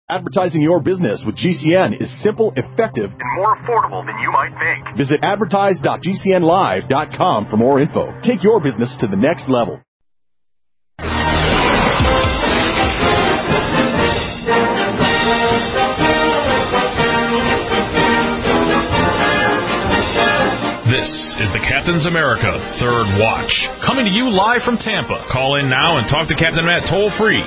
Advertising your business with GCN is simple, effective, and more affordable than you might think. Visit advertise.gcnlive.com for more info. Take your business to the next level. This is the Captain's America Third Watch, coming to you live from Tampa. Call in now and talk to Captain Matt toll-free,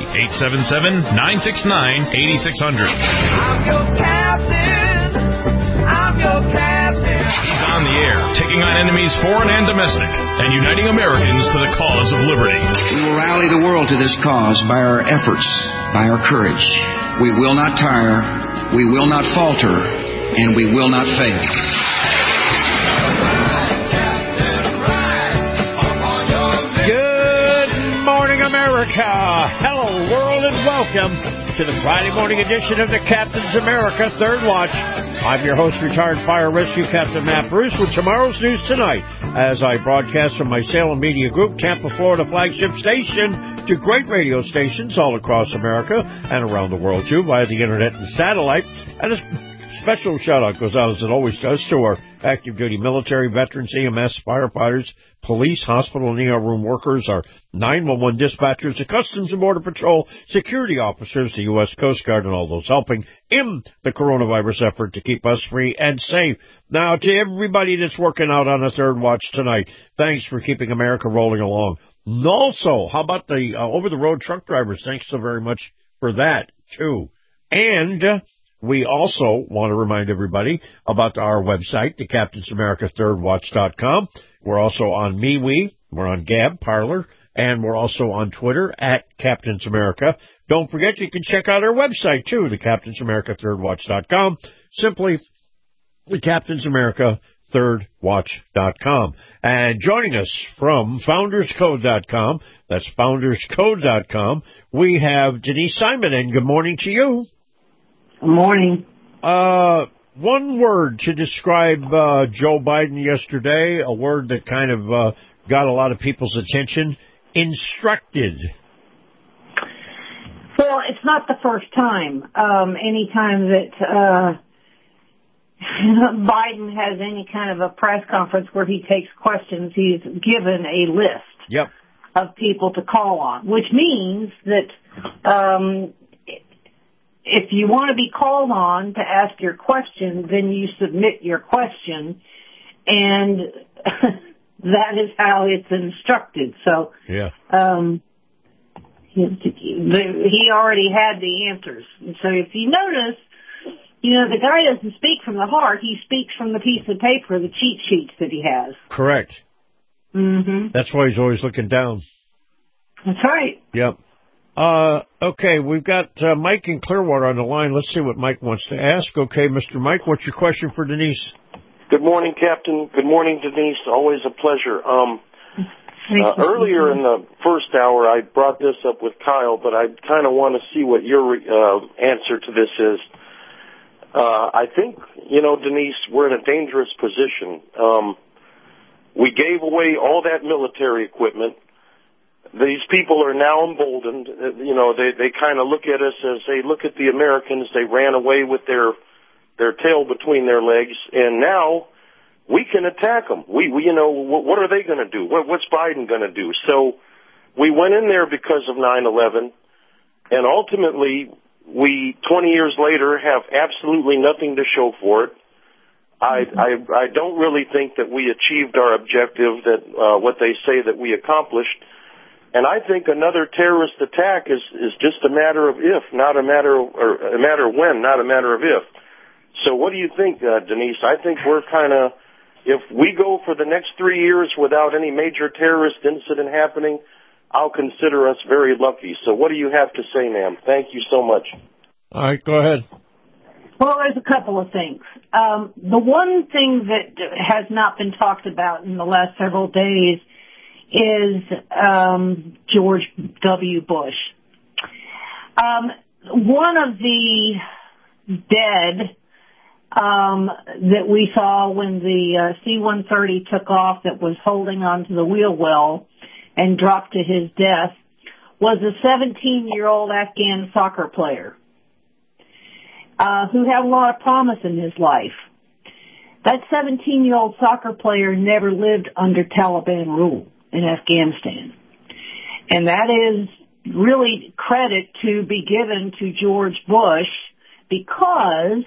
877-969-8600. I'm your captain. I'm your captain. He's on the air, taking on enemies foreign and domestic, and uniting Americans to the cause of liberty. We will rally the world to this cause by our efforts, by our courage. We will not tire, we will not falter, and we will not fail. America. Hello, world, and welcome to the Friday morning edition of the Captain's America Third Watch. I'm your host, retired fire rescue Captain Matt Bruce, with tomorrow's news tonight, as I broadcast from my Salem Media Group, Tampa, Florida flagship station, to great radio stations all across America and around the world, too, via the internet and satellite. And a special shout-out goes out, as it always does, to our active duty military, veterans, EMS, firefighters, police, hospital and ER room workers, our 911 dispatchers, the Customs and Border Patrol, security officers, the U.S. Coast Guard, and all those helping in the coronavirus effort to keep us free and safe. Now, to everybody that's working out on the Third Watch tonight, thanks for keeping America rolling along. And also, how about the over-the-road truck drivers? Thanks so very much for that, too. And we also want to remind everybody about our website, the CaptainsAmericaThirdWatch.com. We're also on MeWe, we're on Gab, Parler, and we're also on Twitter at Captains America. Don't forget, you can check out our website, too, the CaptainsAmericaThirdWatch.com. Simply the CaptainsAmericaThirdWatch.com. And joining us from FoundersCode.com, that's FoundersCode.com, we have Denise Simon, and good morning to you. Good morning. One word to describe Joe Biden yesterday, a word that kind of got a lot of people's attention: instructed. Well, it's not the first time. Anytime that Biden has any kind of a press conference where he takes questions, he's given a list of people to call on, which means that if you want to be called on to ask your question, then you submit your question, and that is how it's instructed. So, he already had the answers. And so if you notice, the guy doesn't speak from the heart. He speaks from the piece of paper, the cheat sheets that he has. Correct. Mm-hmm. That's why he's always looking down. That's right. Yep. Okay, we've got Mike in Clearwater on the line. Let's see what Mike wants to ask. Okay, Mr. Mike, what's your question for Denise? Good morning, Captain. Good morning, Denise. Always a pleasure. Earlier in the first hour, I brought this up with Kyle, but I kind of want to see what your answer to this is. I think, Denise, we're in a dangerous position. We gave away all that military equipment. These people are now emboldened. They kind of look at us as, hey, look at the Americans. They ran away with their tail between their legs, and now we can attack them. We what are they going to do? What's Biden going to do? So we went in there because of 9/11, and ultimately we, 20 years later, have absolutely nothing to show for it. I don't really think that we achieved our objective, that what they say that we accomplished. And I think another terrorist attack is just a matter of if, not a matter of when, not a matter of if. So what do you think, Denise? I think we're kind of, if we go for the next 3 years without any major terrorist incident happening, I'll consider us very lucky. So what do you have to say, ma'am? Thank you so much. All right, go ahead. Well, there's a couple of things. The one thing that has not been talked about in the last several days is George W. Bush. One of the dead that we saw when the C-130 took off, that was holding onto the wheel well and dropped to his death, was a 17-year-old Afghan soccer player. who had a lot of promise in his life. That 17-year-old soccer player never lived under Taliban rule in Afghanistan. And that is really credit to be given to George Bush, because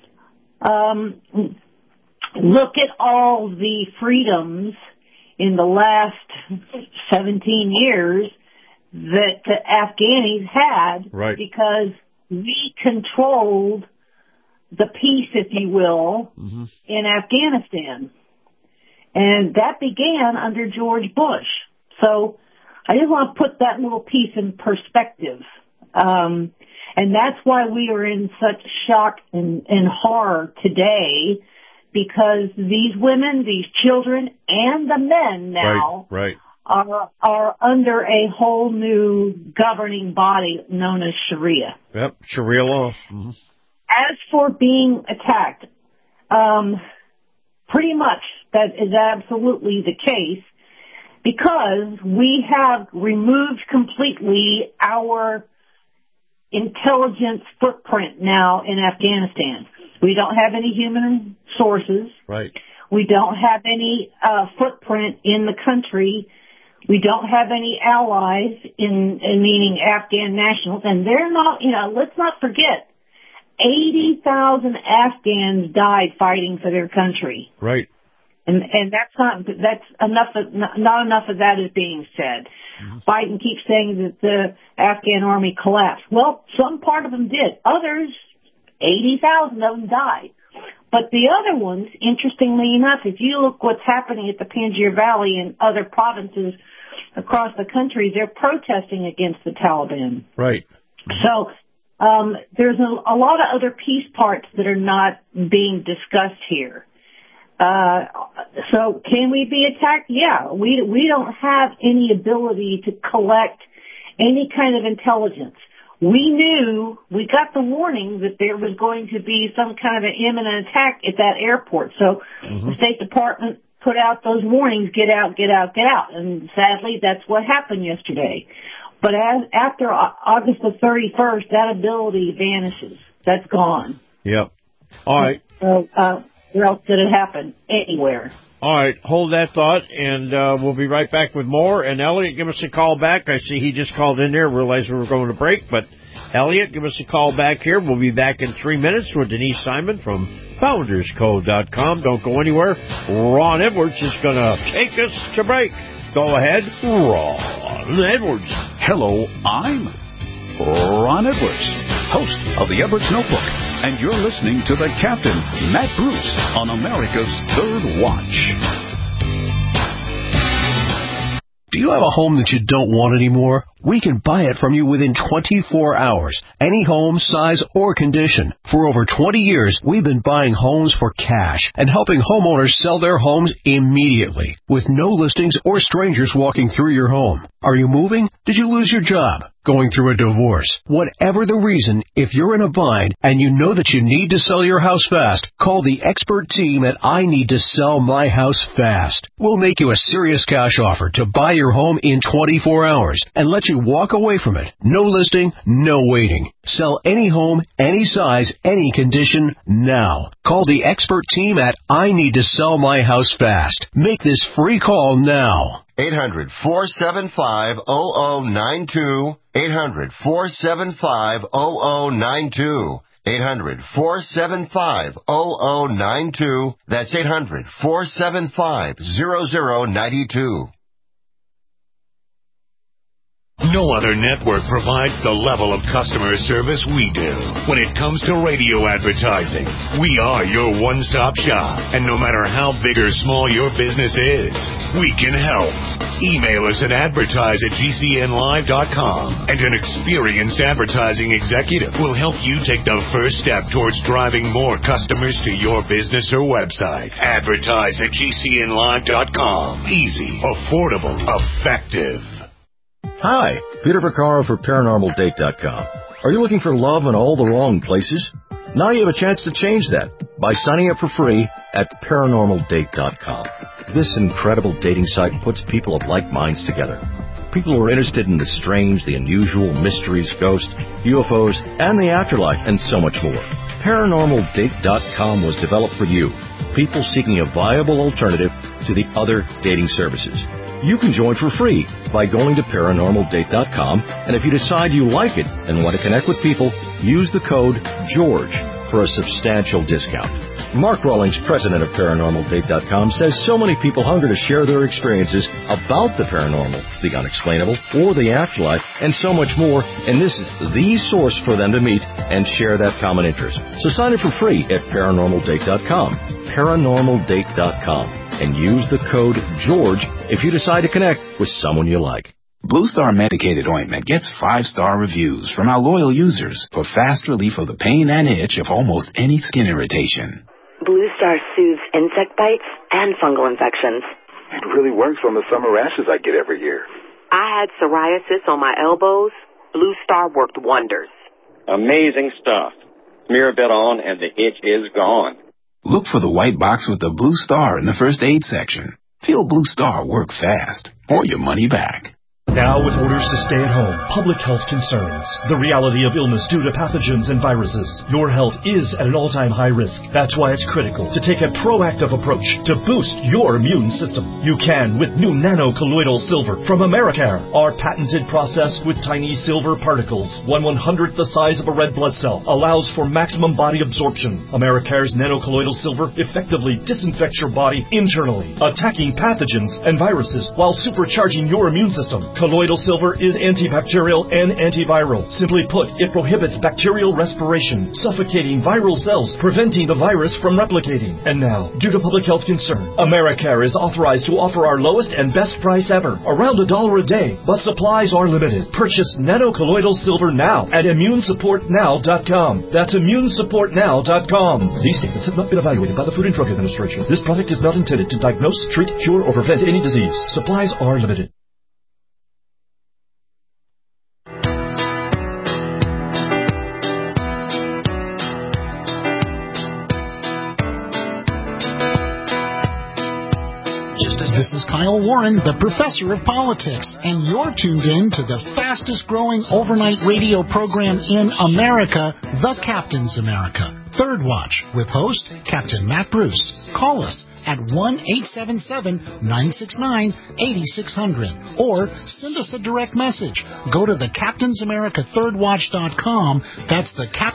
look at all the freedoms in the last 17 years that the Afghanis had, right, because we controlled the peace, if you will, in Afghanistan. And that began under George Bush. So I just want to put that little piece in perspective. And that's why we are in such shock and horror today, because these women, these children, and the men now are under a whole new governing body known as Sharia. Yep, Sharia law. As for being attacked, pretty much that is absolutely the case, because we have removed completely our intelligence footprint now in Afghanistan. We don't have any human sources. Right. We don't have any footprint in the country. We don't have any allies in meaning Afghan nationals, and they're not, let's not forget, 80,000 Afghans died fighting for their country. Right. And not enough of that is being said. Biden keeps saying that the Afghan army collapsed. Well, some part of them did. Others, 80,000 of them died. But the other ones, interestingly enough, if you look what's happening at the Panjshir Valley and other provinces across the country, they're protesting against the Taliban. Right. So there's a lot of other piece parts that are not being discussed here. So can we be attacked? Yeah. We don't have any ability to collect any kind of intelligence. We got the warning that there was going to be some kind of an imminent attack at that airport. So the State Department put out those warnings, get out, get out, get out. And sadly, that's what happened yesterday. But after August the 31st, that ability vanishes. That's gone. Yep. All right. So, where else did it happen? Anywhere. All right, hold that thought, and we'll be right back with more. And Elliot, give us a call back. I see he just called in there, realized we were going to break. But, Elliot, give us a call back here. We'll be back in 3 minutes with Denise Simon from FoundersCode.com. Don't go anywhere. Ron Edwards is going to take us to break. Go ahead, Ron Edwards. Hello, I'm Ron Edwards, host of the Edwards Notebook, and you're listening to the Captain, Matt Bruce, on America's Third Watch. Do you have a home that you don't want anymore? We can buy it from you within 24 hours. Any home, size, or condition. For over 20 years, we've been buying homes for cash and helping homeowners sell their homes immediately, with no listings or strangers walking through your home. Are you moving? Did you lose your job? Going through a divorce? Whatever the reason, if you're in a bind and you know that you need to sell your house fast, call the expert team at I Need to Sell My House Fast. We'll make you a serious cash offer to buy your home in 24 hours and let you walk away from it. No listing, no waiting. Sell any home, any size, any condition, now. Call the expert team at I Need to Sell My House Fast. Make this free call now. 800-475-0092. 800-475-0092. 800-475-0092. That's 800-475-0092. No other network provides the level of customer service we do. When it comes to radio advertising, we are your one-stop shop. And no matter how big or small your business is, we can help. Email us at advertise@gcnlive.com, and an experienced advertising executive will help you take the first step towards driving more customers to your business or website. Advertise@gcnlive.com. Easy, affordable, effective. Hi, Peter Vaccaro for ParanormalDate.com. Are you looking for love in all the wrong places? Now you have a chance to change that by signing up for free at ParanormalDate.com. This incredible dating site puts people of like minds together. People who are interested in the strange, the unusual, mysteries, ghosts, UFOs, and the afterlife, and so much more. ParanormalDate.com was developed for you, people seeking a viable alternative to the other dating services. You can join for free by going to ParanormalDate.com, and if you decide you like it and want to connect with people, use the code GEORGE for a substantial discount. Mark Rawlings, president of ParanormalDate.com, says so many people hunger to share their experiences about the paranormal, the unexplainable, or the afterlife, and so much more, and this is the source for them to meet and share that common interest. So sign up for free at ParanormalDate.com, ParanormalDate.com, and use the code GEORGE if you decide to connect with someone you like. Blue Star Medicated Ointment gets 5-star reviews from our loyal users for fast relief of the pain and itch of almost any skin irritation. Blue Star soothes insect bites and fungal infections. It really works on the summer rashes I get every year. I had psoriasis on my elbows. Blue Star worked wonders. Amazing stuff. Smear a bit on and the itch is gone. Look for the white box with the Blue Star in the first aid section. Feel Blue Star work fast or your money back. Now with orders to stay at home, public health concerns, the reality of illness due to pathogens and viruses, your health is at an all-time high risk. That's why it's critical to take a proactive approach to boost your immune system. You can with new nano-colloidal silver from Americare. Our patented process with tiny silver particles, 1/100th the size of a red blood cell, allows for maximum body absorption. Americare's nano-colloidal silver effectively disinfects your body internally, attacking pathogens and viruses while supercharging your immune system. Colloidal silver is antibacterial and antiviral. Simply put, it prohibits bacterial respiration, suffocating viral cells, preventing the virus from replicating. And now, due to public health concern, Americare is authorized to offer our lowest and best price ever, around $1 a day, but supplies are limited. Purchase nano-colloidal silver now at ImmuneSupportNow.com. That's ImmuneSupportNow.com. These statements have not been evaluated by the Food and Drug Administration. This product is not intended to diagnose, treat, cure, or prevent any disease. Supplies are limited. This is Kyle Warren, the professor of politics, and you're tuned in to the fastest growing overnight radio program in America, The Captain's America. Third Watch with host Captain Matt Bruce. Call us at 1-877-969-8600 or send us a direct message. Go to thecaptainsamericathirdwatch.com. That's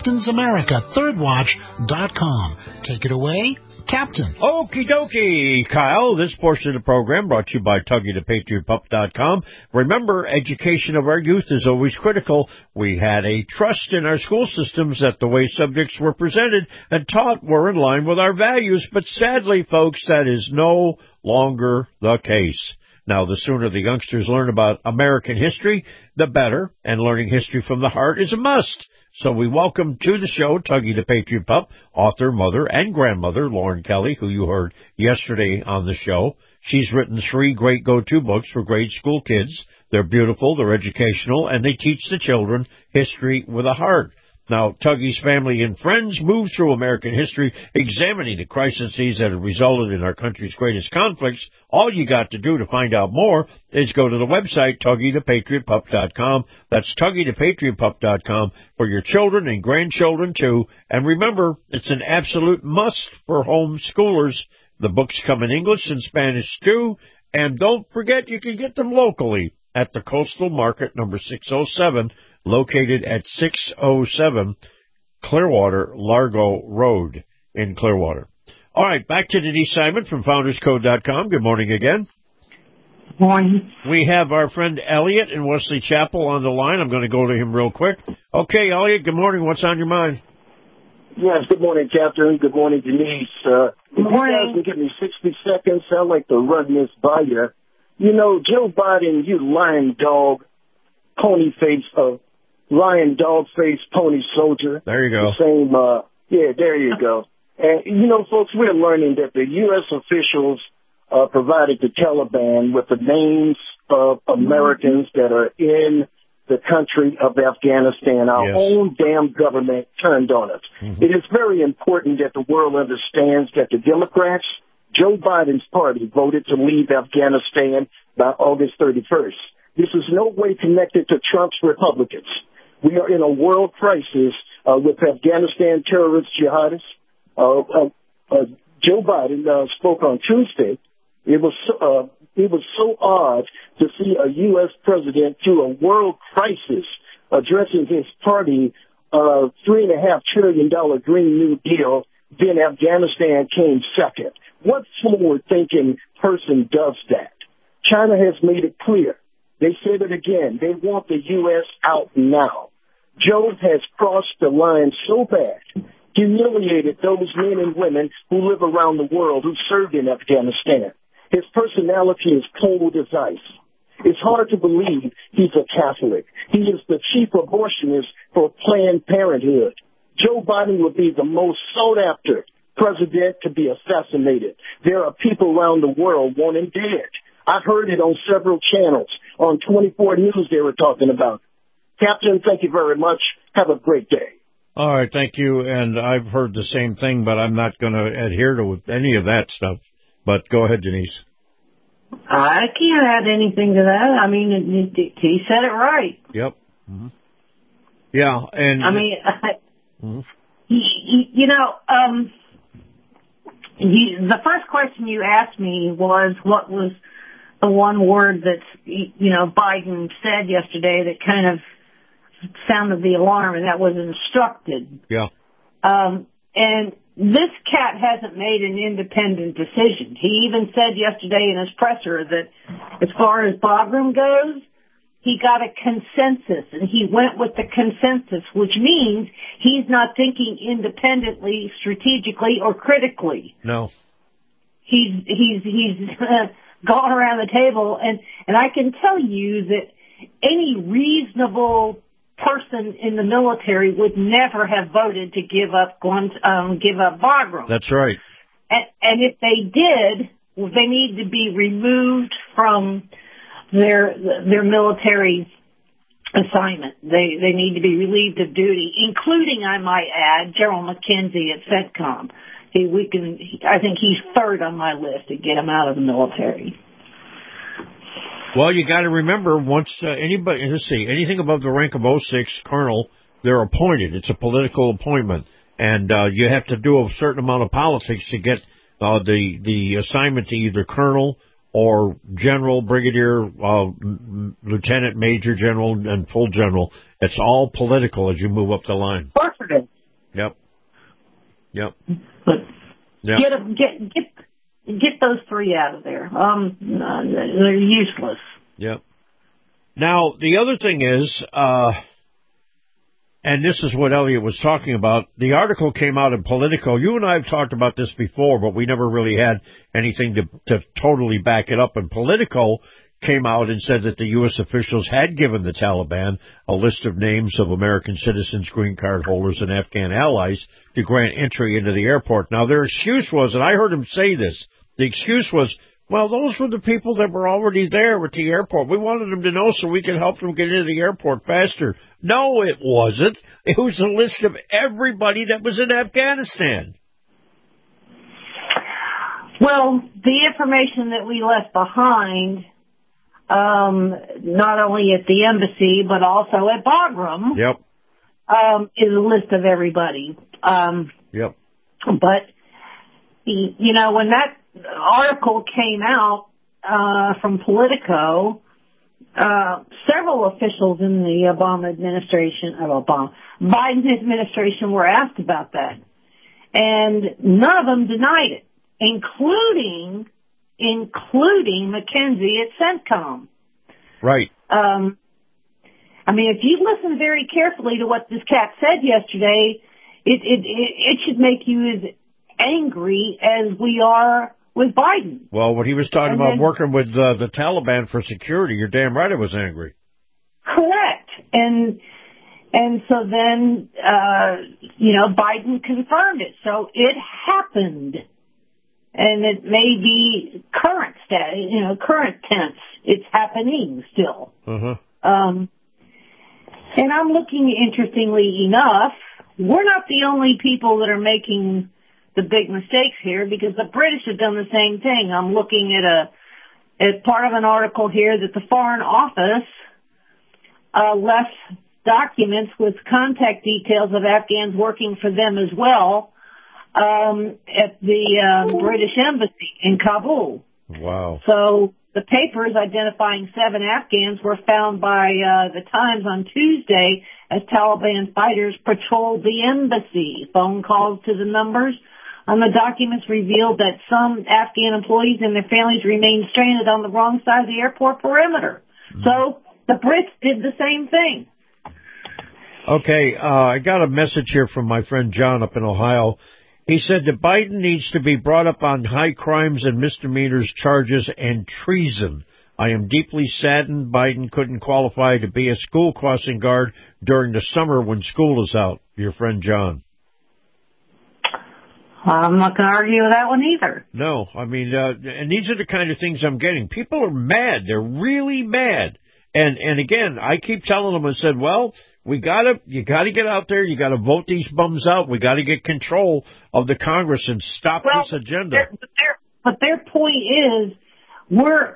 thecaptainsamericathirdwatch.com. Take it away, Captain. Okie dokie, Kyle. This portion of the program brought to you by TuggyThePatriotPup.com. Remember, education of our youth is always critical. We had a trust in our school systems that the way subjects were presented and taught were in line with our values, but sadly, folks, that is no longer the case. Now, the sooner the youngsters learn about American history, the better, and learning history from the heart is a must. So we welcome to the show Tuggy the Patriot Pup, author, mother, and grandmother, Lauren Kelly, who you heard yesterday on the show. She's written 3 great go-to books for grade school kids. They're beautiful, they're educational, and they teach the children history with a heart. Now, Tuggy's family and friends moved through American history, examining the crises that have resulted in our country's greatest conflicts. All you got to do to find out more is go to the website, TuggyThePatriotPup.com. That's TuggyThePatriotPup.com for your children and grandchildren, too. And remember, it's an absolute must for homeschoolers. The books come in English and Spanish, too. And don't forget, you can get them locally at the Coastal Market, number 607, located at 607 Clearwater Largo Road in Clearwater. All right, back to Denise Simon from FoundersCode.com. Good morning again. Good morning. We have our friend Elliot in Wesley Chapel on the line. I'm going to go to him real quick. Okay, Elliot, good morning. What's on your mind? Yes, good morning, Captain. Good morning, Denise. Good morning. You guys can give me 60 seconds. I'd like to run this by you. You know, Joe Biden, you lion dog, pony face, lion dog face, pony soldier. There you go. The same, yeah, there you go. And, you know, folks, we're learning that the U.S. officials provided the Taliban with the names of Americans that are in the country of Afghanistan. Our own damn government turned on us. Mm-hmm. It is very important that the world understands that the Democrats, Joe Biden's party, voted to leave Afghanistan by August 31st. This is no way connected to Trump's Republicans. We are in a world crisis with Afghanistan terrorist jihadists. Joe Biden spoke on Tuesday. It was so odd to see a U.S. president through a world crisis addressing his party $3.5 trillion Green New Deal. Then Afghanistan came second. What forward-thinking person does that? China has made it clear. They said it again. They want the U.S. out now. Joe has crossed the line so bad, humiliated those men and women who live around the world who served in Afghanistan. His personality is cold as ice. It's hard to believe he's a Catholic. He is the chief abortionist for Planned Parenthood. Joe Biden will be the most sought-after president to be assassinated. There are people around the world want him dead. I heard it on several channels. On 24 News they were talking about it. Captain, thank you very much. Have a great day. All right, thank you. And I've heard the same thing, but I'm not going to adhere to any of that stuff. But go ahead, Denise. I can't add anything to that. I mean, he said it right. Yep. Mm-hmm. Yeah, and I mean, the first question you asked me was what was the one word that Biden said yesterday that kind of sounded the alarm, and that was instructed. Yeah. And this cat hasn't made an independent decision. He even said yesterday in his presser that as far as Bagram goes, he got a consensus, and he went with the consensus, which means he's not thinking independently, strategically, or critically. No. He's gone around the table, and I can tell you that any reasonable person in the military would never have voted to give up Bagram. That's right. And if they did, they need to be removed from their military assignment. They need to be relieved of duty, including, I might add, General McKenzie at CENTCOM. I think he's third on my list to get him out of the military. Well, you got to remember, once anything above the rank of 06 colonel, they're appointed. It's a political appointment, and you have to do a certain amount of politics to get the assignment to either colonel or general, brigadier, lieutenant, major general, and full general. It's all political as you move up the line. Of course it is. Yep. Get those three out of there. They're useless. Yep. Now, the other thing is, and this is what Elliot was talking about, the article came out in Politico. You and I have talked about this before, but we never really had anything to totally back it up. And Politico came out and said that the U.S. officials had given the Taliban a list of names of American citizens, green card holders, and Afghan allies to grant entry into the airport. Now, their excuse was, and I heard him say this, the excuse was, well, those were the people that were already there at the airport. We wanted them to know so we could help them get into the airport faster. No, it wasn't. It was a list of everybody that was in Afghanistan. Well, the information that we left behind, not only at the embassy, but also at Bagram, is a list of everybody. But, when that article came out from Politico, several officials in the Biden administration were asked about that. And none of them denied it, including McKenzie at CENTCOM. Right. If you listen very carefully to what this cat said yesterday, it should make you as angry as we are with Biden. Well, when he was talking about working with the Taliban for security, you're damn right I was angry. Correct. And so then, Biden confirmed it. So it happened. And it may be current tense. It's happening still. And I'm looking, interestingly enough, we're not the only people that are making the big mistakes here, because the British have done the same thing. I'm looking at part of an article here that the Foreign Office left documents with contact details of Afghans working for them as well at the British Embassy in Kabul. Wow. So the papers identifying 7 Afghans were found by the Times on Tuesday as Taliban fighters patrolled the embassy. Phone calls to the numbers on the documents revealed that some Afghan employees and their families remained stranded on the wrong side of the airport perimeter. So the Brits did the same thing. Okay, I got a message here from my friend John up in Ohio. He said that Biden needs to be brought up on high crimes and misdemeanors charges and treason. I am deeply saddened Biden couldn't qualify to be a school crossing guard during the summer when school is out. Your friend John. I'm not going to argue with that one either. No, I mean, and these are the kind of things I'm getting. People are mad. They're really mad. And again, I keep telling them, I said, well, you gotta get out there. You gotta vote these bums out. We gotta get control of the Congress and stop this agenda. But their point is, we're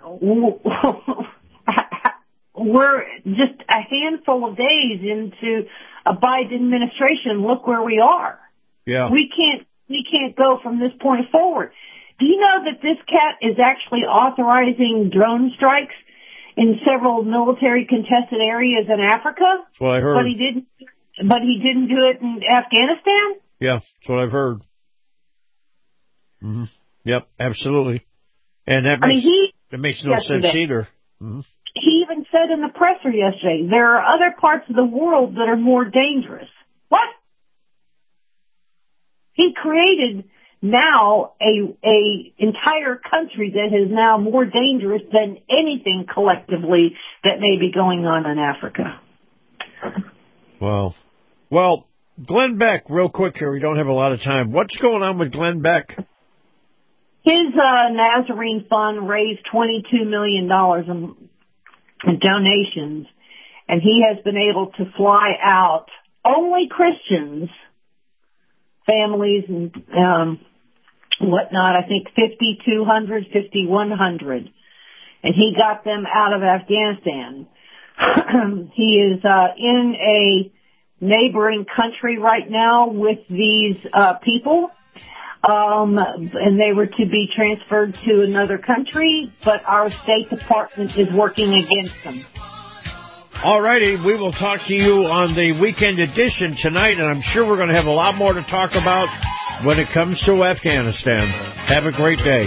just a handful of days into a Biden administration. Look where we are. Yeah. We can't go from this point forward. Do you know that this cat is actually authorizing drone strikes in several military contested areas in Africa? That's what I heard. But he didn't do it in Afghanistan? Yeah, that's what I've heard. Mm-hmm. Yep, absolutely. And that makes no sense either. Mm-hmm. He even said in the presser yesterday, there are other parts of the world that are more dangerous. What? He created now a entire country that is now more dangerous than anything collectively that may be going on in Africa. Wow. Well, Glenn Beck, real quick here, we don't have a lot of time. What's going on with Glenn Beck? His Nazarene Fund raised $22 million in donations, and he has been able to fly out only Christians, families, and whatnot, I think 5,200, 5,100. And he got them out of Afghanistan. He is in a neighboring country right now with these people. And they were to be transferred to another country, but our State Department is working against them. All righty, we will talk to you on the weekend edition tonight, and I'm sure we're going to have a lot more to talk about when it comes to Afghanistan. Have a great day.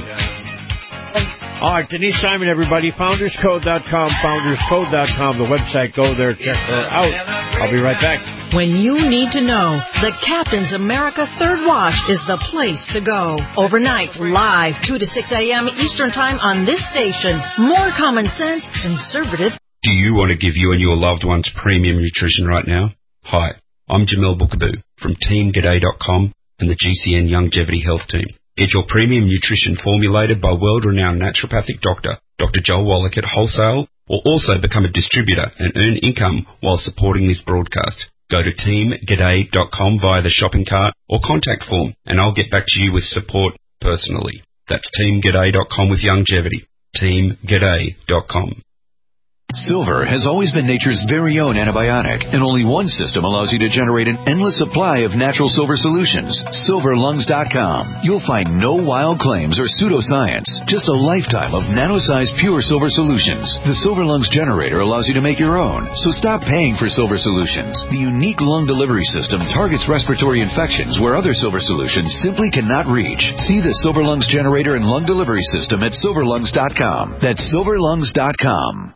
All right, Denise Simon, everybody, founderscode.com, founderscode.com, the website. Go there, check her out. I'll be right back. When you need to know, the Captain's America Third Watch is the place to go. Overnight, live, 2 to 6 a.m. Eastern Time on this station. More common sense, conservative. Do you want to give you and your loved ones premium nutrition right now? Hi, I'm Jamel Bookaboo from TeamGaday.com and the GCN Longevity Health Team. Get your premium nutrition formulated by world-renowned naturopathic doctor, Dr. Joel Wallach at Wholesale, or also become a distributor and earn income while supporting this broadcast. Go to TeamGaday.com via the shopping cart or contact form, and I'll get back to you with support personally. That's TeamGaday.com with longevity. TeamGaday.com. Silver has always been nature's very own antibiotic, and only one system allows you to generate an endless supply of natural silver solutions. SilverLungs.com. You'll find no wild claims or pseudoscience, just a lifetime of nano-sized pure silver solutions. The Silver Lungs generator allows you to make your own, so stop paying for silver solutions. The unique lung delivery system targets respiratory infections where other silver solutions simply cannot reach. See the Silver Lungs generator and lung delivery system at SilverLungs.com. That's SilverLungs.com.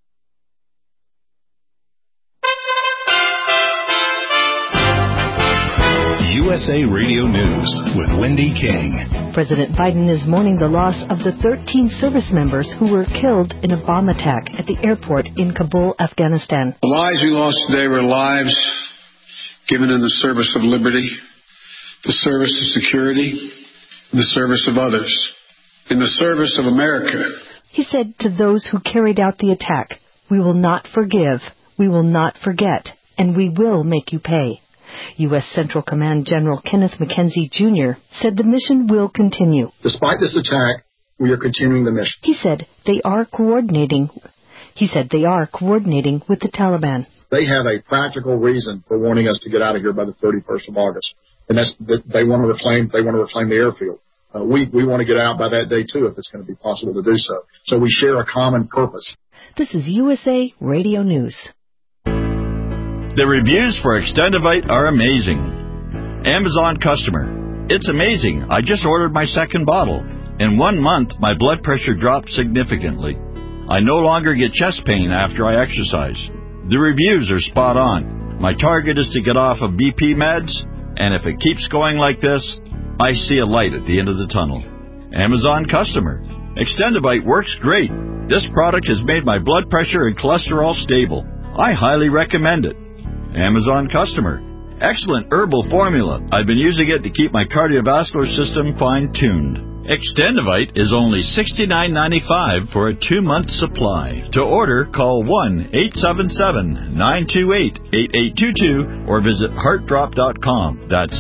USA Radio News with Wendy King. President Biden is mourning the loss of the 13 service members who were killed in a bomb attack at the airport in Kabul, Afghanistan. The lives we lost today were lives given in the service of liberty, the service of security, the service of others, in the service of America. He said to those who carried out the attack, "We will not forgive, we will not forget, and we will make you pay." U.S. Central Command General Kenneth McKenzie, Jr. said the mission will continue. Despite this attack, we are continuing the mission. He said they are coordinating with the Taliban. they have a practical reason for wanting us to get out of here by the 31st of August, and that's that they want to reclaim the airfield. We want to get out by that day too, if it's going to be possible to do so. So we share a common purpose. This is USA Radio News. The reviews for Extendivite are amazing. Amazon customer. It's amazing. I just ordered my second bottle. In 1 month, my blood pressure dropped significantly. I no longer get chest pain after I exercise. The reviews are spot on. My target is to get off of BP meds, and if it keeps going like this, I see a light at the end of the tunnel. Amazon customer. Extendivite works great. This product has made my blood pressure and cholesterol stable. I highly recommend it. Amazon customer. Excellent herbal formula. I've been using it to keep my cardiovascular system fine-tuned. Extendivite is only $69.95 for a 2-month supply. To order, call 1-877-928-8822 or visit heartdrop.com. That's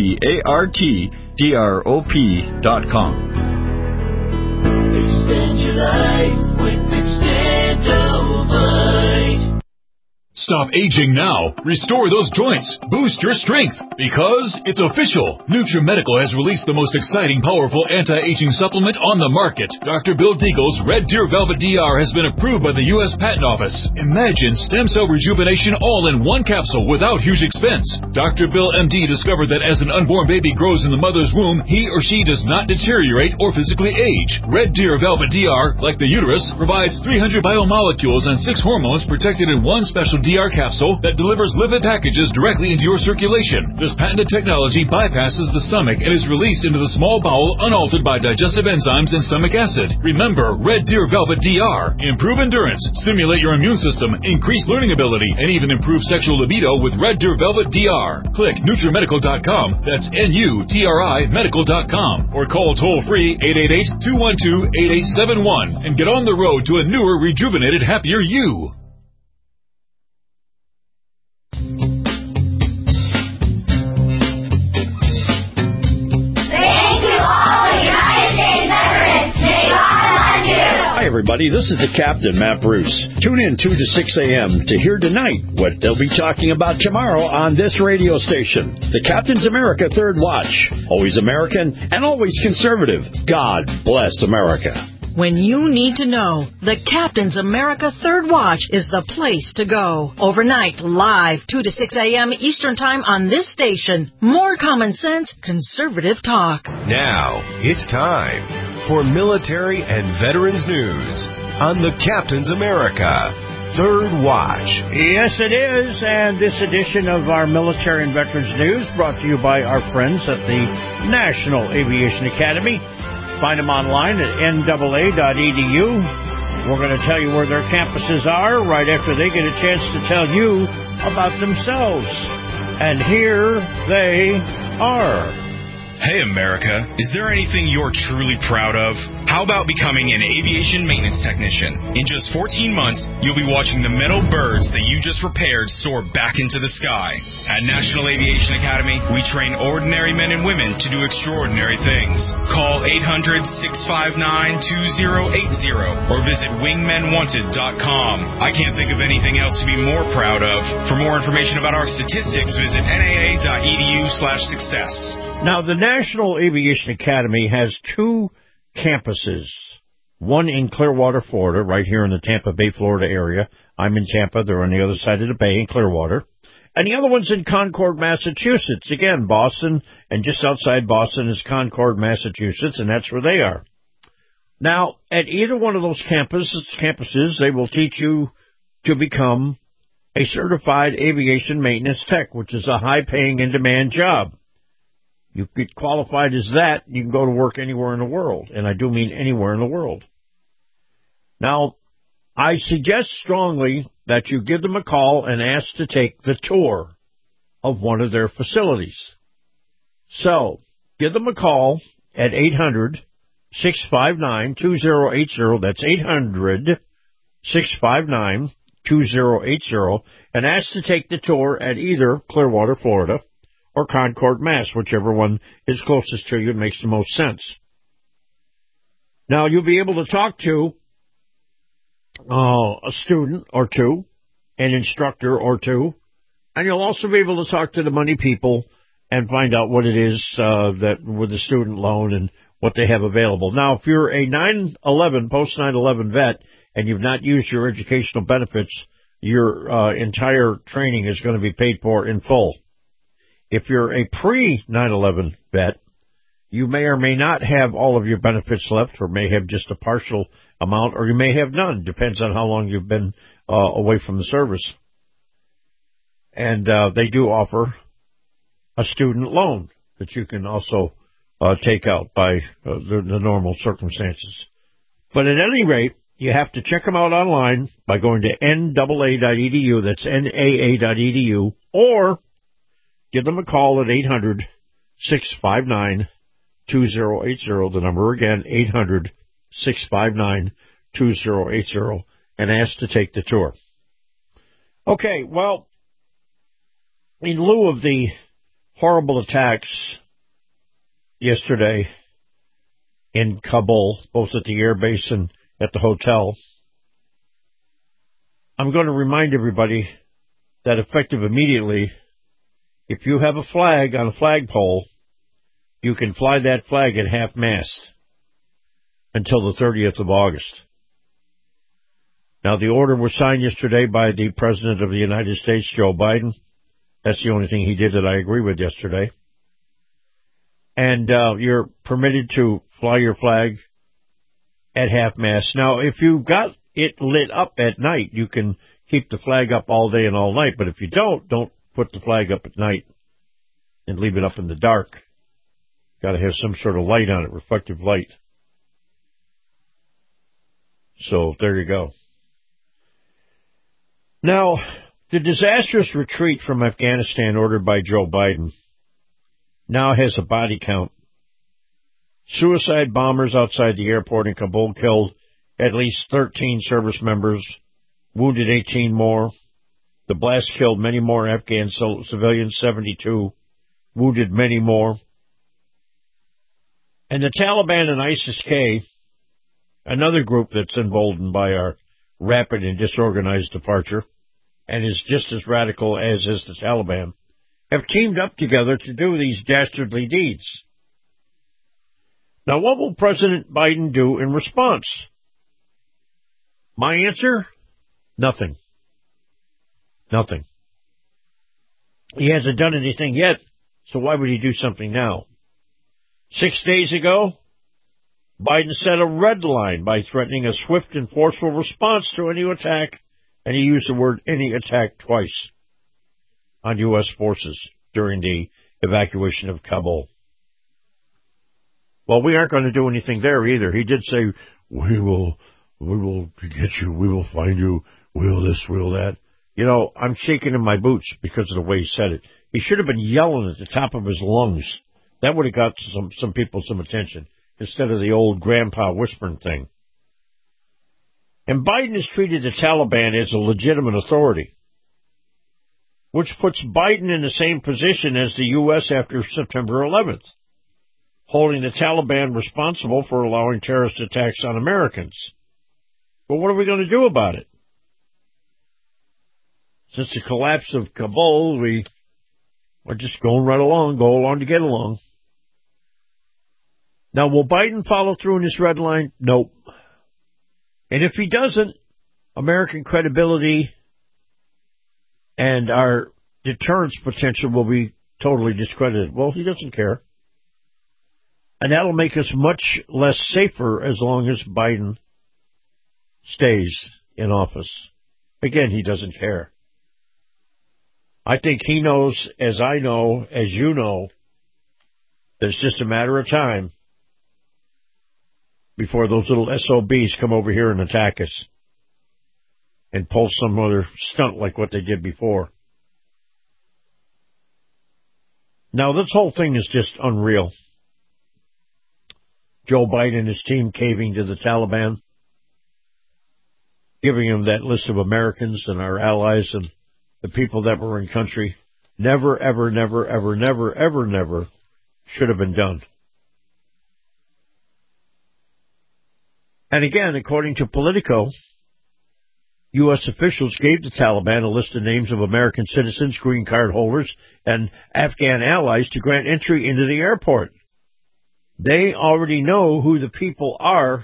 HEARTDROP.com. Extend your life with Extendivite. Stop aging now. Restore those joints. Boost your strength. Because it's official. NutriMedical has released the most exciting, powerful anti-aging supplement on the market. Dr. Bill Deagle's Red Deer Velvet DR has been approved by the U.S. Patent Office. Imagine stem cell rejuvenation all in one capsule without huge expense. Dr. Bill MD discovered that as an unborn baby grows in the mother's womb, he or she does not deteriorate or physically age. Red Deer Velvet DR, like the uterus, provides 300 biomolecules and 6 hormones protected in one special DR capsule that delivers lipid packages directly into your circulation. This patented technology bypasses the stomach and is released into the small bowel unaltered by digestive enzymes and stomach acid. Remember, Red Deer Velvet DR. Improve endurance, stimulate your immune system, increase learning ability, and even improve sexual libido with Red Deer Velvet DR. Click NutriMedical.com, that's NUTRI Medical.com, or call toll-free 888-212-8871 and get on the road to a newer, rejuvenated, happier you. Hi, everybody. This is the Captain, Matt Bruce. Tune in 2 to 6 a.m. to hear tonight what they'll be talking about tomorrow on this radio station. The Captain's America Third Watch. Always American and always conservative. God bless America. When you need to know, the Captain's America Third Watch is the place to go. Overnight, live, 2 to 6 a.m. Eastern Time on this station. More common sense, conservative talk. Now, it's time for military and veterans news on the Captain's America Third Watch. Yes, it is. And this edition of our military and veterans news brought to you by our friends at the National Aviation Academy. Find them online at NAA.edu. We're going to tell you where their campuses are right after they get a chance to tell you about themselves. And here they are. Hey, America, is there anything you're truly proud of? How about becoming an aviation maintenance technician? In just 14 months, you'll be watching the metal birds that you just repaired soar back into the sky. At National Aviation Academy, we train ordinary men and women to do extraordinary things. Call 800-659-2080 or visit wingmenwanted.com. I can't think of anything else to be more proud of. For more information about our statistics, visit naa.edu/success. Now, the National Aviation Academy has 2 campuses, one in Clearwater, Florida, right here in the Tampa Bay, Florida area. I'm in Tampa. They're on the other side of the bay in Clearwater. And the other one's in Concord, Massachusetts. Again, Boston, and just outside Boston is Concord, Massachusetts, and that's where they are. Now, at either one of those campuses, they will teach you to become a certified aviation maintenance tech, which is a high-paying, in-demand job. You get qualified as that, you can go to work anywhere in the world, and I do mean anywhere in the world. Now, I suggest strongly that you give them a call and ask to take the tour of one of their facilities. So, give them a call at 800-659-2080. That's 800-659-2080, and ask to take the tour at either Clearwater, Florida, or Concord, Mass., whichever one is closest to you and makes the most sense. Now, you'll be able to talk to a student or two an instructor or two, and you'll also be able to talk to the money people and find out what it is that with the student loan and what they have available. Now, if you're a 9/11, post-9/11 vet, and you've not used your educational benefits, your entire training is going to be paid for in full. If you're a pre-9/11 vet, you may or may not have all of your benefits left, or may have just a partial amount, or you may have none. Depends on how long you've been away from the service. And they do offer a student loan that you can also take out by the normal circumstances. But at any rate, you have to check them out online by going to NAA.edu. That's NAA.edu. Or give them a call at 800-659-2080. The number again, 800-659-2080, and ask to take the tour. Okay, well, in lieu of the horrible attacks yesterday in Kabul, both at the air base and at the hotel, I'm going to remind everybody that effective immediately, if you have a flag on a flagpole, you can fly that flag at half-mast until the 30th of August. Now, the order was signed yesterday by the President of the United States, Joe Biden. That's the only thing he did that I agree with yesterday. And you're permitted to fly your flag at half-mast. Now, if you've got it lit up at night, you can keep the flag up all day and all night. But if you don't put the flag up at night and leave it up in the dark. Got to have some sort of light on it, reflective light. So there you go. Now, the disastrous retreat from Afghanistan ordered by Joe Biden now has a body count. Suicide bombers outside the airport in Kabul killed at least 13 service members, wounded 18 more. The blast killed many more Afghan civilians, 72, wounded many more. And the Taliban and ISIS-K, another group that's emboldened by our rapid and disorganized departure, and is just as radical as is the Taliban, have teamed up together to do these dastardly deeds. Now, what will President Biden do in response? My answer? Nothing. Nothing. He hasn't done anything yet, so why would he do something now? 6 days ago, Biden set a red line by threatening a swift and forceful response to any attack, and he used the word any attack twice on U.S. forces during the evacuation of Kabul. Well, we aren't going to do anything there either. He did say, we will get you, we will find you, we'll this, we'll that. You know, I'm shaking in my boots because of the way he said it. He should have been yelling at the top of his lungs. That would have got some people some attention instead of the old grandpa whispering thing. And Biden has treated the Taliban as a legitimate authority, which puts Biden in the same position as the U.S. after September 11th, holding the Taliban responsible for allowing terrorist attacks on Americans. But what are we going to do about it? Since the collapse of Kabul, we're just going right along, go along to get along. Now, will Biden follow through in his red line? Nope. And if he doesn't, American credibility and our deterrence potential will be totally discredited. Well, he doesn't care. And that'll make us much less safer as long as Biden stays in office. Again, he doesn't care. I think he knows, as I know, as you know, that it's just a matter of time before those little SOBs come over here and attack us and pull some other stunt like what they did before. Now, this whole thing is just unreal. Joe Biden and his team caving to the Taliban, giving them that list of Americans and our allies and the people that were in country. Never, ever, never, ever, never, ever, never should have been done. And again, according to Politico, U.S. officials gave the Taliban a list of names of American citizens, green card holders, and Afghan allies to grant entry into the airport. They already know who the people are.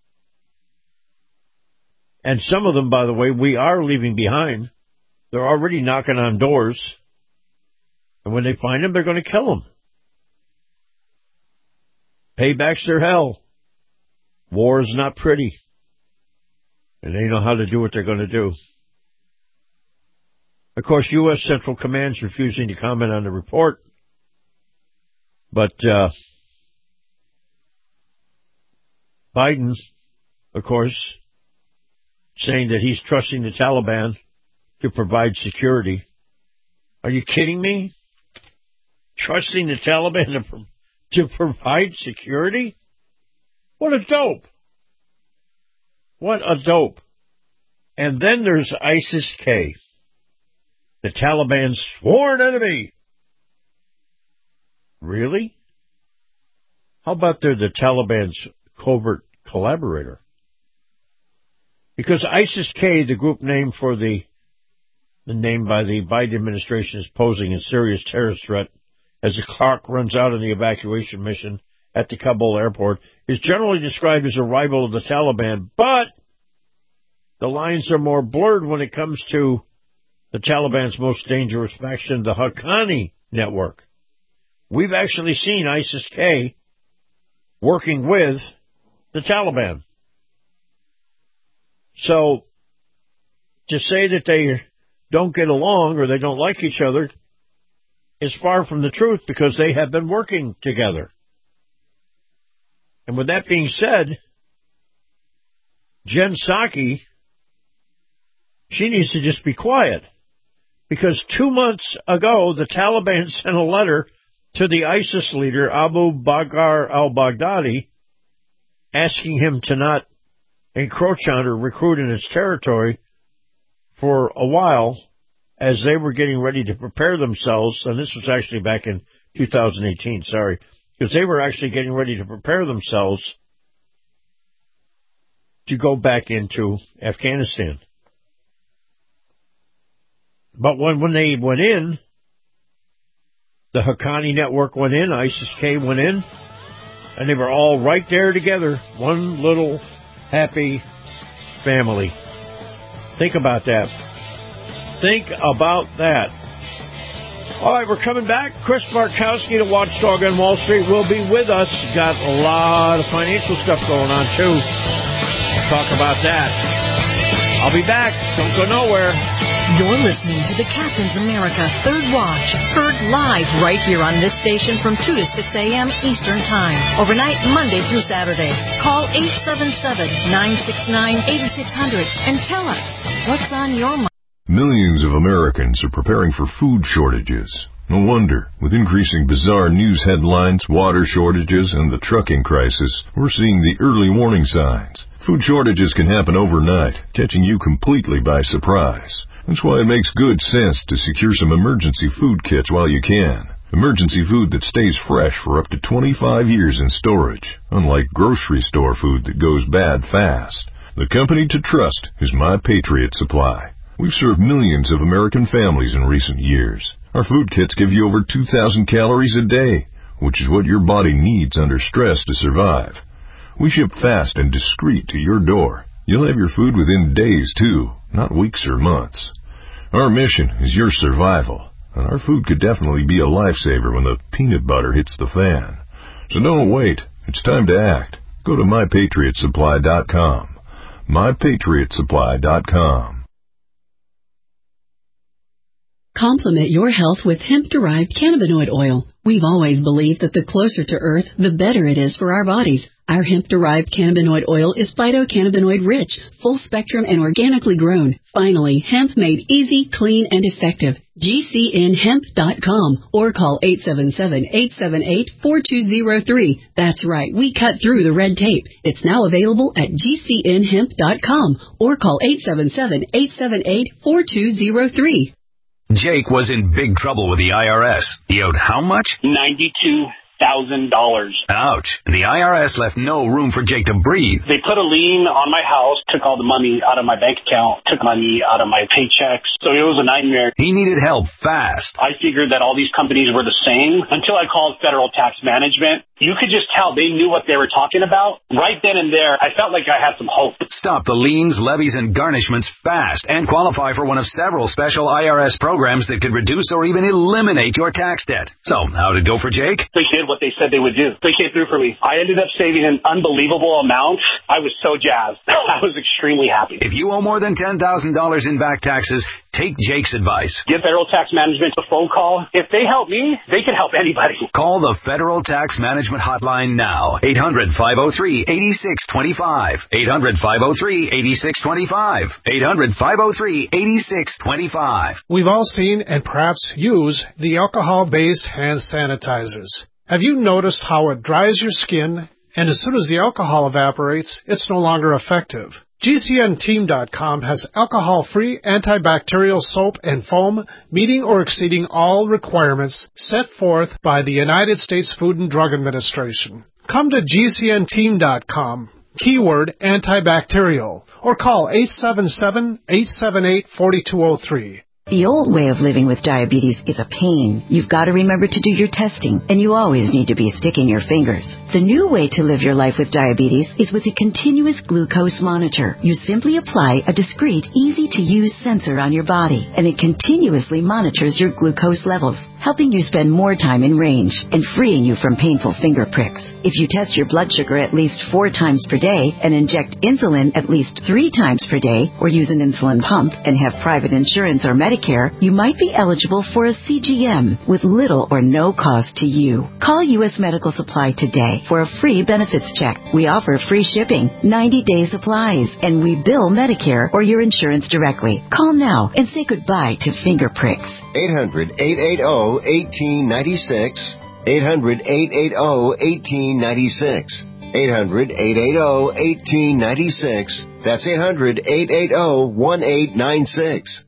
And some of them, by the way, we are leaving behind. They're already knocking on doors. And when they find them, they're going to kill them. Payback's their hell. War is not pretty. And they know how to do what they're going to do. Of course, U.S. Central Command's refusing to comment on the report. But Biden, of course, saying that he's trusting the Taliban to provide security. Are you kidding me? Trusting the Taliban to provide security? What a dope. What a dope. And then there's ISIS-K, the Taliban's sworn enemy. Really? How about they're the Taliban's covert collaborator? Because ISIS-K, the group name for the name by the Biden administration, is posing a serious terrorist threat as the clock runs out on the evacuation mission at the Kabul airport, is generally described as a rival of the Taliban, but the lines are more blurred when it comes to the Taliban's most dangerous faction, the Haqqani network. We've actually seen ISIS-K working with the Taliban. So, to say that they don't get along or they don't like each other is far from the truth, because they have been working together. And with that being said, Jen Psaki, she needs to just be quiet. Because 2 months ago, the Taliban sent a letter to the ISIS leader, Abu Bakr al-Baghdadi, asking him to not encroach on or recruit in its territory for a while, as they were getting ready to prepare themselves, and this was actually back in 2018, because they were actually getting ready to prepare themselves to go back into Afghanistan. But when they went in, the Haqqani network went in, ISIS-K went in, and they were all right there together, one little happy family. Think about that. Think about that. All right, we're coming back. Chris Markowski, the watchdog on Wall Street, will be with us. Got a lot of financial stuff going on, too. Talk about that. I'll be back. Don't go nowhere. You're listening to the Captain's America Third Watch, heard live right here on this station from 2 to 6 a.m. Eastern Time, overnight Monday through Saturday. Call 877-969-8600 and tell us what's on your mind. Millions of Americans are preparing for food shortages. No wonder. With increasing bizarre news headlines, water shortages, and the trucking crisis, we're seeing the early warning signs. Food shortages can happen overnight, catching you completely by surprise. That's why it makes good sense to secure some emergency food kits while you can. Emergency food that stays fresh for up to 25 years in storage, unlike grocery store food that goes bad fast. The company to trust is My Patriot Supply. We've served millions of American families in recent years. Our food kits give you over 2,000 calories a day, which is what your body needs under stress to survive. We ship fast and discreet to your door. You'll have your food within days, too, not weeks or months. Our mission is your survival, and our food could definitely be a lifesaver when the peanut butter hits the fan. So don't wait. It's time to act. Go to MyPatriotSupply.com. MyPatriotSupply.com. Complement your health with hemp-derived cannabinoid oil. We've always believed that the closer to Earth, the better it is for our bodies. Our hemp-derived cannabinoid oil is phytocannabinoid-rich, full-spectrum, and organically grown. Finally, hemp made easy, clean, and effective. GCNhemp.com or call 877-878-4203. That's right, we cut through the red tape. It's now available at GCNhemp.com or call 877-878-4203. Jake was in big trouble with the IRS. He owed how much? $92,000. Ouch. And the IRS left no room for Jake to breathe. They put a lien on my house, took all the money out of my bank account, took money out of my paychecks. So it was a nightmare. He needed help fast. I figured that all these companies were the same until I called Federal Tax Management. You could just tell they knew what they were talking about. Right then and there, I felt like I had some hope. Stop the liens, levies, and garnishments fast and qualify for one of several special IRS programs that could reduce or even eliminate your tax debt. So, how'd it go for Jake? They did what they said they would do. They came through for me. I ended up saving an unbelievable amount. I was so jazzed. I was extremely happy. If you owe more than $10,000 in back taxes, take Jake's advice. Give Federal Tax Management a phone call. If they help me, they can help anybody. Call the Federal Tax Management hotline now. 800-503-8625. 800-503-8625. 800-503-8625. We've all seen and perhaps use the alcohol-based hand sanitizers. Have you noticed how it dries your skin, and as soon as the alcohol evaporates, it's no longer effective? GCNteam.com has alcohol-free antibacterial soap and foam meeting or exceeding all requirements set forth by the United States Food and Drug Administration. Come to GCNteam.com, keyword antibacterial, or call 877-878-4203. The old way of living with diabetes is a pain. You've got to remember to do your testing, and you always need to be sticking your fingers. The new way to live your life with diabetes is with a continuous glucose monitor. You simply apply a discreet, easy-to-use sensor on your body, and it continuously monitors your glucose levels, helping you spend more time in range and freeing you from painful finger pricks. If you test your blood sugar at least 4 times per day and inject insulin at least 3 times per day, or use an insulin pump and have private insurance or Medicare, you might be eligible for a CGM with little or no cost to you. Call U.S. Medical Supply today for a free benefits check. We offer free shipping, 90-day supplies, and we bill Medicare or your insurance directly. Call now and say goodbye to finger pricks. 800-880-1896. 800-880-1896. 800-880-1896. That's 800-880-1896.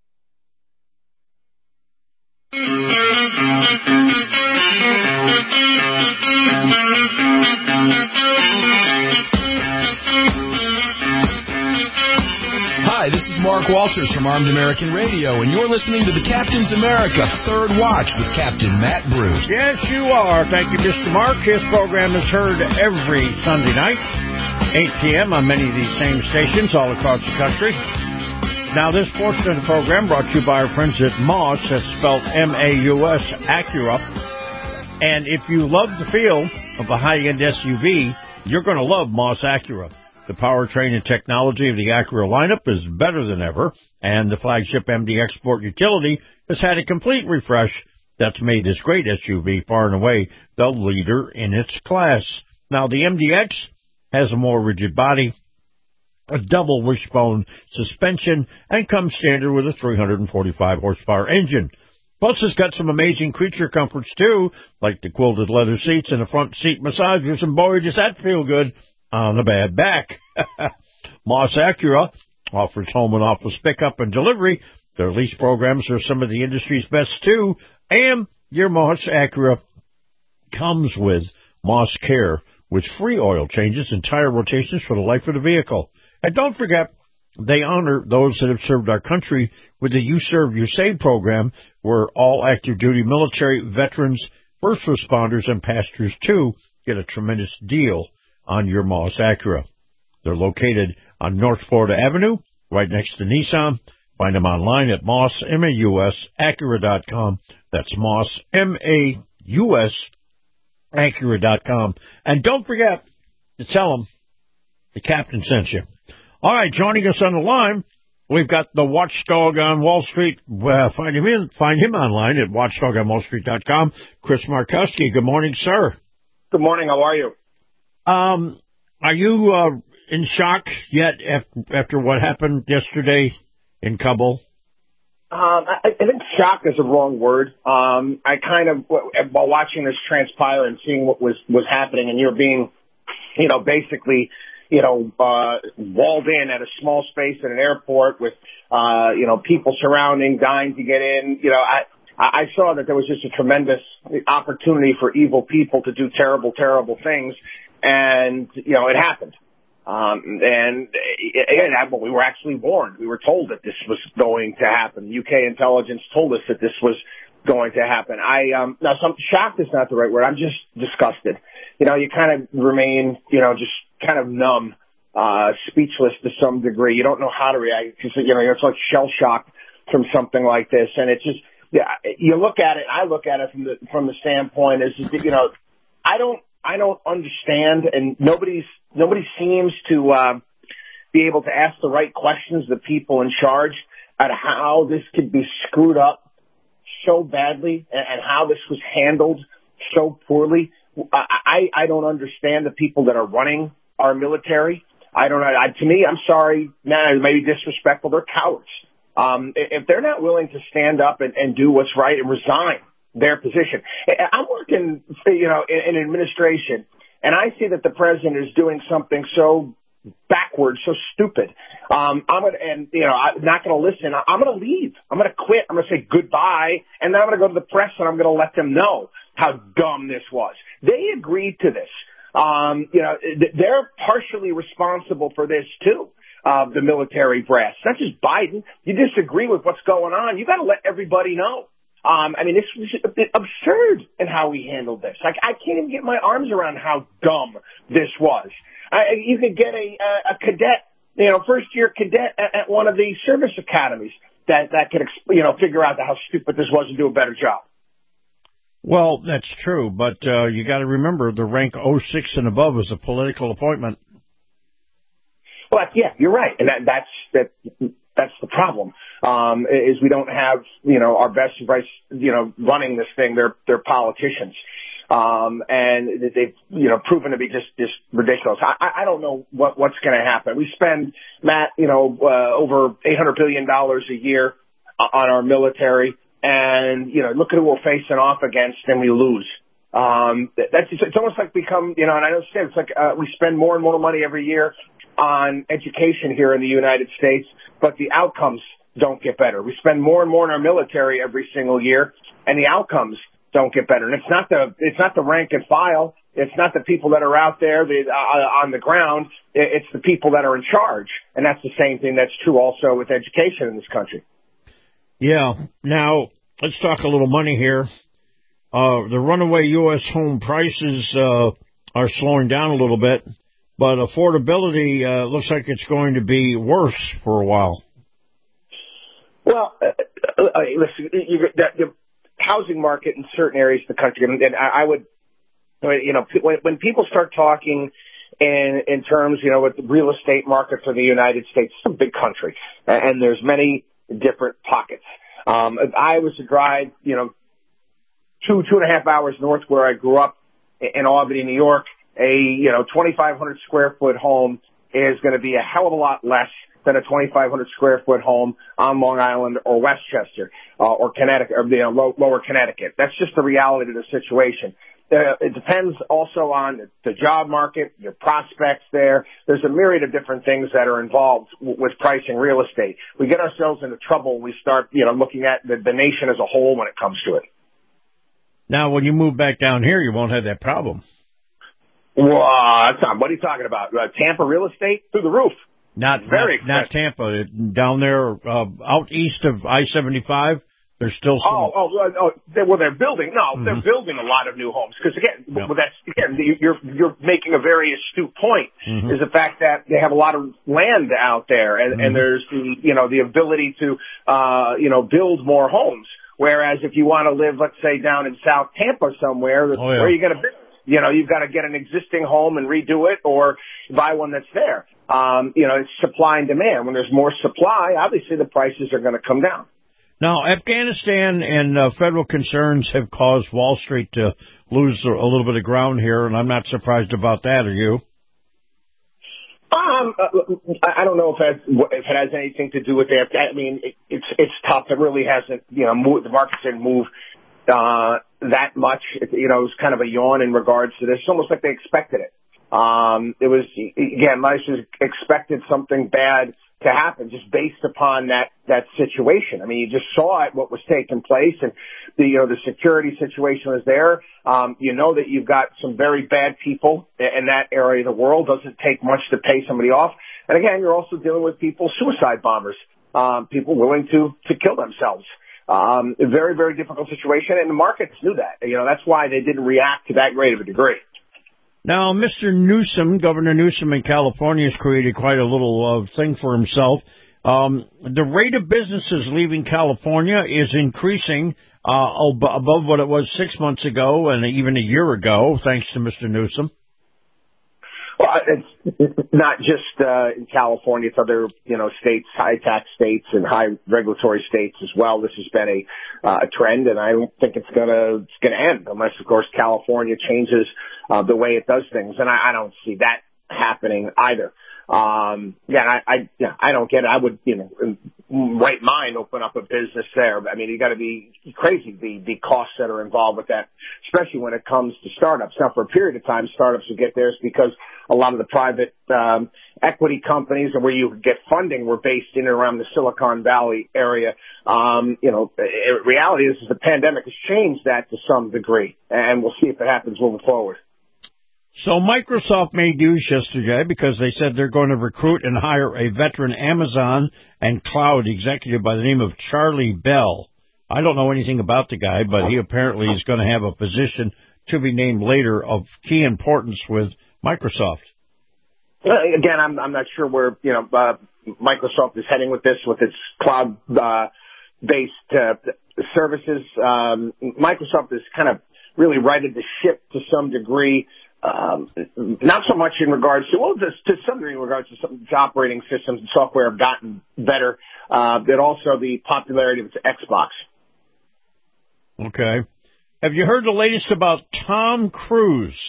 Hi, this is Mark Walters from Armed American Radio, and you're listening to the Captain's America Third Watch with Captain Matt Bruce. Yes, you are. Thank you, Mr. Mark. His program is heard every Sunday night, 8 p.m. on many of these same stations all across the country. Now, this portion of the program brought to you by our friends at Moss, that's spelled M-A-U-S, Acura. And if you love the feel of a high-end SUV, you're going to love Moss Acura. The powertrain and technology of the Acura lineup is better than ever, and the flagship MDX Sport Utility has had a complete refresh that's made this great SUV far and away the leader in its class. Now, the MDX has a more rigid body, a double wishbone suspension, and comes standard with a 345 horsepower engine. Plus, it's got some amazing creature comforts, too, like the quilted leather seats and the front seat massagers, and boy, does that feel good on the bad back. Moss Acura offers home and office pickup and delivery. Their lease programs are some of the industry's best, too, and your Moss Acura comes with Moss Care, with free oil changes and tire rotations for the life of the vehicle. And don't forget, they honor those that have served our country with the You Serve, You Save program, where all active duty military, veterans, first responders, and pastors, too, get a tremendous deal on your Moss Acura. They're located on North Florida Avenue, right next to Nissan. Find them online at Moss, M-A-U-S, Acura.com. That's Moss, M-A-U-S, Acura.com. And don't forget to tell them the captain sent you. All right, joining us on the line, we've got the watchdog on Wall Street. Find him online at watchdogonwallstreet.com. Chris Markowski. Good morning, sir. Good morning. How are you? Are you in shock yet after what happened yesterday in Kabul? I think shock is the wrong word. I kind of, while watching this transpire and seeing what was happening, and you're being, basically, walled in at a small space at an airport with, people surrounding, dying to get in. I saw that there was just a tremendous opportunity for evil people to do terrible, terrible things, and it happened. And we were actually warned. We were told that this was going to happen. UK intelligence told us that this was going to happen. Now, shocked is not the right word. I'm just disgusted. You kind of remain, just kind of numb, speechless to some degree. You don't know how to react because, it's like shell shock from something like this. And it's just, you look at it, I look at it from the standpoint is, I don't understand, and nobody seems to be able to ask the right questions to the people in charge at how this could be screwed up so badly and how this was handled so poorly. I don't understand the people that are running our military. I don't know. To me, I'm sorry, maybe disrespectful. They're cowards. If they're not willing to stand up and do what's right and resign their position. I'm working, in administration, and I see that the president is doing something so backwards, so stupid. I'm not going to listen. I'm going to leave. I'm going to quit. I'm going to say goodbye, and then I'm going to go to the press and I'm going to let them know how dumb this was. They agreed to this. They're partially responsible for this too. The military brass. It's not just Biden. You disagree with what's going on. You got to let everybody know. This was a bit absurd in how we handled this. Like, I can't even get my arms around how dumb this was. You could get a cadet, first-year cadet at one of the service academies that could, figure out how stupid this was and do a better job. Well, that's true, but you got to remember the rank 06 and above is a political appointment. Well, yeah, you're right, and that's the problem. Is we don't have our best and brightest running this thing. They're politicians, and they've proven to be just ridiculous. I don't know what's going to happen. We spend, Matt, over $800 billion a year on our military, and look at who we're facing off against, and we lose. It's almost like become and I understand it's like we spend more and more money every year on education here in the United States, but the outcomes don't get better. We spend more and more in our military every single year, and the outcomes don't get better. And it's not the rank and file. It's not the people that are out there on the ground. It's the people that are in charge, and that's the same thing that's true also with education in this country. Yeah. Now let's talk a little money here. The runaway U.S. home prices are slowing down a little bit. But affordability looks like it's going to be worse for a while. Well, listen, the housing market in certain areas of the country, and I would, when people start talking in terms, with the real estate market for the United States, it's a big country, and there's many different pockets. If I was to drive, 2.5 hours north where I grew up in Albany, New York, a 2,500 square foot home is going to be a hell of a lot less than a 2,500 square foot home on Long Island or Westchester or Connecticut or lower Connecticut. That's just the reality of the situation. It depends also on the job market, your prospects there. There's a myriad of different things that are involved with pricing real estate. We get ourselves into trouble when we start, looking at the nation as a whole when it comes to it. Now, when you move back down here, you won't have that problem. What are you talking about? Tampa real estate through the roof. Not Tampa. Down there, out east of I-75, there's still some. They're building. No, mm-hmm. They're building a lot of new homes because you're making a very astute point. Mm-hmm. Is the fact that they have a lot of land out there, and there's the ability to build more homes. Whereas if you want to live, let's say down in South Tampa somewhere, where are you going to build? You've got to get an existing home and redo it or buy one that's there. It's supply and demand. When there's more supply, obviously the prices are going to come down. Now, Afghanistan and federal concerns have caused Wall Street to lose a little bit of ground here, and I'm not surprised about that. Are you? I don't know if it has anything to do with that. I mean, it's tough. It really hasn't, moved, the markets didn't move that much. It was kind of a yawn in regards to this. It's almost like they expected it. It was, again, I just expected something bad to happen just based upon that situation. I mean, you just saw it, what was taking place, and the security situation was there. You know that you've got some very bad people in that area of the world. Doesn't take much to pay somebody off. And again, you're also dealing with people, suicide bombers, people willing to kill themselves. A very, very difficult situation, and the markets knew that. That's why they didn't react to that great of a degree. Now, Mr. Newsom, Governor Newsom in California, has created quite a little thing for himself. The rate of businesses leaving California is increasing above what it was 6 months ago and even a year ago, thanks to Mr. Newsom. Well, it's not just in California; it's other states, high tax states, and high regulatory states as well. This has been a trend, and I don't think it's gonna end unless, of course, California changes the way it does things, and I don't see that happening either. I don't get it. I would, in right mind, open up a business there. I mean, you got to be crazy, the costs that are involved with that, especially when it comes to startups. Now, for a period of time, startups will get theirs because a lot of the private equity companies and where you get funding were based in and around the Silicon Valley area. Reality is the pandemic has changed that to some degree, and we'll see if it happens moving forward. So Microsoft made news yesterday because they said they're going to recruit and hire a veteran Amazon and cloud executive by the name of Charlie Bell. I don't know anything about the guy, but he apparently is going to have a position to be named later of key importance with Microsoft. Again, I'm not sure where Microsoft is heading with this, with its cloud-based services. Microsoft is kind of really righted the ship to some degree. Not so much in regards to some degree in regards to some of its operating systems and software have gotten better, but also the popularity of its Xbox. Okay. Have you heard the latest about Tom Cruise?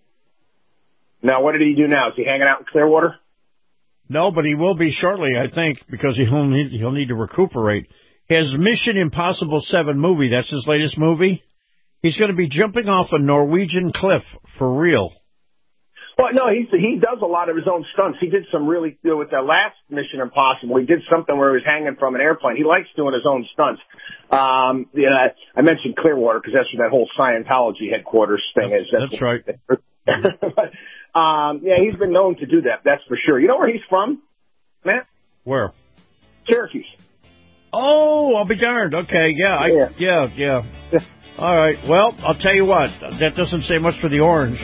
Now, what did he do now? Is he hanging out in Clearwater? No, but he will be shortly, I think, because he'll need to recuperate. His Mission Impossible 7 movie, that's his latest movie. He's going to be jumping off a Norwegian cliff for real. Well, no, he does a lot of his own stunts. He did some really, with the last Mission Impossible, he did something where he was hanging from an airplane. He likes doing his own stunts. I mentioned Clearwater because that's where that whole Scientology headquarters thing is. That's right. But, he's been known to do that, that's for sure. You know where he's from, Matt? Where? Syracuse. Oh, I'll be darned. Okay, yeah. All right. Well, I'll tell you what. That doesn't say much for the orange.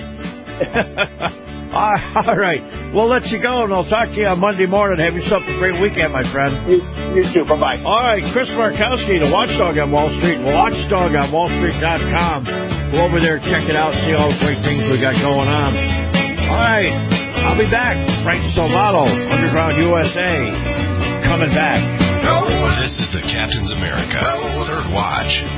All right. We'll let you go, and I'll talk to you on Monday morning. Have yourself a great weekend, my friend. You too. Bye-bye. All right. Chris Markowski, the Watchdog on Wall Street. WatchdogOnWallStreet.com. Go over there, check it out, see all the great things we got going on. All right. I'll be back. Frank Salvato, Underground USA, coming back. This is the Captain's America Third Watch.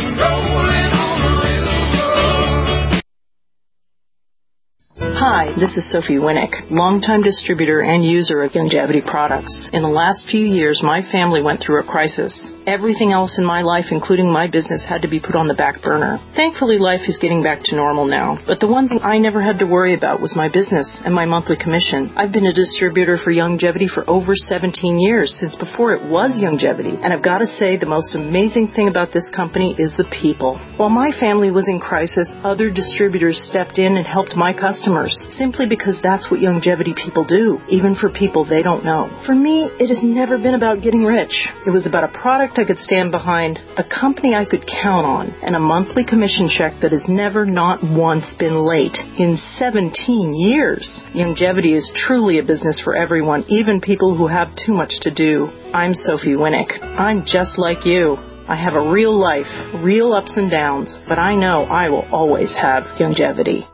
Hi, this is Sophie Winnick, longtime distributor and user of Youngevity products. In the last few years, my family went through a crisis. Everything else in my life, including my business, had to be put on the back burner. Thankfully, life is getting back to normal now. But the one thing I never had to worry about was my business and my monthly commission. I've been a distributor for Youngevity for over 17 years, since before it was Youngevity. And I've got to say, the most amazing thing about this company is the people. While my family was in crisis, other distributors stepped in and helped my customers, simply because that's what Youngevity people do, even for people they don't know. For me, it has never been about getting rich. It was about a product I could stand behind, a company I could count on, and a monthly commission check that has never, not once, been late in 17 years. Youngevity is truly a business for everyone, even people who have too much to do. I'm Sophie Winnick. I'm just like you. I have a real life, real ups and downs, but I know I will always have Youngevity.